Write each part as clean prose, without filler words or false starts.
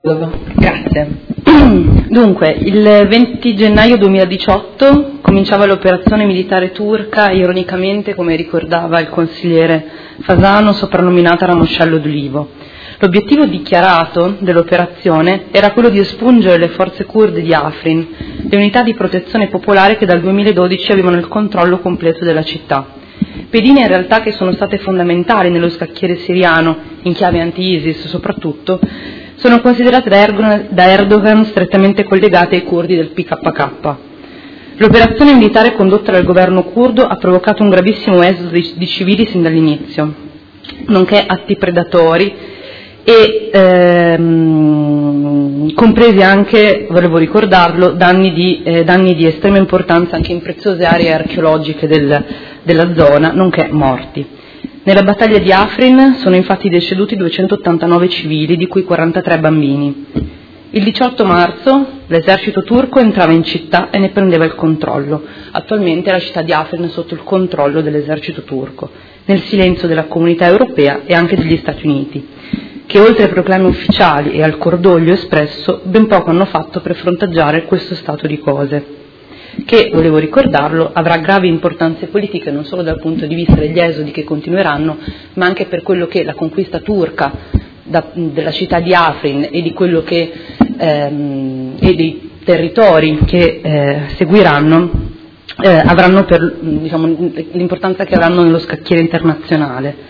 Grazie. Dunque, il 20 gennaio 2018 cominciava l'operazione militare turca, ironicamente, come ricordava il consigliere Fasano, soprannominata Ramoscello d'Ulivo. L'obiettivo dichiarato dell'operazione era quello di espungere le forze curde di Afrin, le unità di protezione popolare che dal 2012 avevano il controllo completo della città. Pedine in realtà che sono state fondamentali nello scacchiere siriano, in chiave anti-ISIS soprattutto, sono considerate da Erdogan strettamente collegate ai curdi del PKK. L'operazione militare condotta dal governo curdo ha provocato un gravissimo esodo di civili sin dall'inizio, nonché atti predatori e compresi anche, volevo ricordarlo, danni di estrema importanza anche in preziose aree archeologiche della zona, nonché morti. Nella battaglia di Afrin sono infatti deceduti 289 civili, di cui 43 bambini. Il 18 marzo l'esercito turco entrava in città e ne prendeva il controllo. Attualmente la città di Afrin è sotto il controllo dell'esercito turco, nel silenzio della comunità europea e anche degli Stati Uniti, che oltre ai proclami ufficiali e al cordoglio espresso, ben poco hanno fatto per fronteggiare questo stato di cose, che, volevo ricordarlo, avrà gravi importanze politiche non solo dal punto di vista degli esodi che continueranno, ma anche per quello che la conquista turca della città di Afrin e di quello che e dei territori che seguiranno avranno per l'importanza che avranno nello scacchiere internazionale.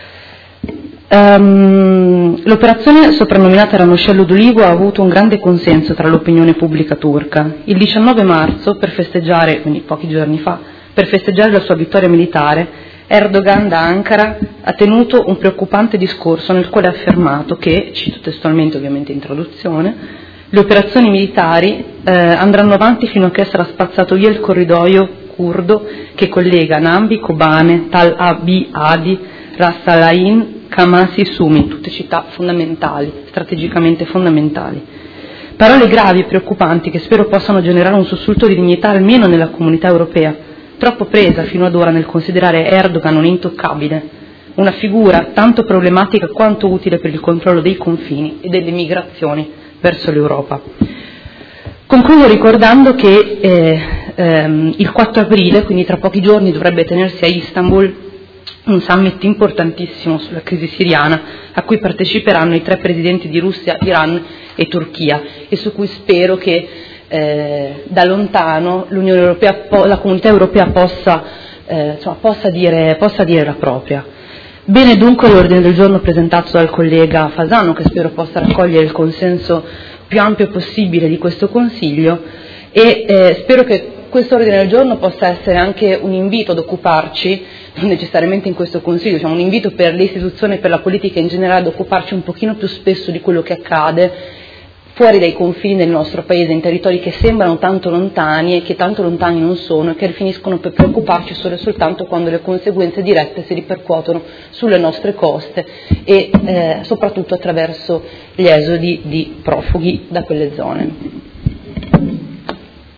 L'operazione soprannominata Ramoscello d'Ulivo ha avuto un grande consenso tra l'opinione pubblica turca. Il 19 marzo, per festeggiare, quindi pochi giorni fa, per festeggiare la sua vittoria militare, Erdogan da Ankara ha tenuto un preoccupante discorso nel quale ha affermato che, cito testualmente ovviamente in traduzione, le operazioni militari andranno avanti fino a che sarà spazzato via il corridoio curdo che collega Nambi, Kobane, Tal Abi Adi, Ras Al Ain, Kamasi Sumi, tutte città fondamentali, strategicamente fondamentali. Parole gravi e preoccupanti che spero possano generare un sussulto di dignità almeno nella comunità europea, troppo presa fino ad ora nel considerare Erdogan un intoccabile, una figura tanto problematica quanto utile per il controllo dei confini e delle migrazioni verso l'Europa. Concludo ricordando che il 4 aprile, quindi tra pochi giorni, dovrebbe tenersi a Istanbul un summit importantissimo sulla crisi siriana a cui parteciperanno i 3 presidenti di Russia, Iran e Turchia e su cui spero che da lontano l'Unione Europea, la comunità europea possa dire la propria. Bene dunque l'ordine del giorno presentato dal collega Fasano, che spero possa raccogliere il consenso più ampio possibile di questo Consiglio e spero che questo ordine del giorno possa essere anche un invito ad occuparci, non necessariamente in questo Consiglio, un invito per le istituzioni e per la politica in generale ad occuparci un pochino più spesso di quello che accade fuori dai confini del nostro Paese, in territori che sembrano tanto lontani e che tanto lontani non sono e che finiscono per preoccuparci solo e soltanto quando le conseguenze dirette si ripercuotono sulle nostre coste e soprattutto attraverso gli esodi di profughi da quelle zone.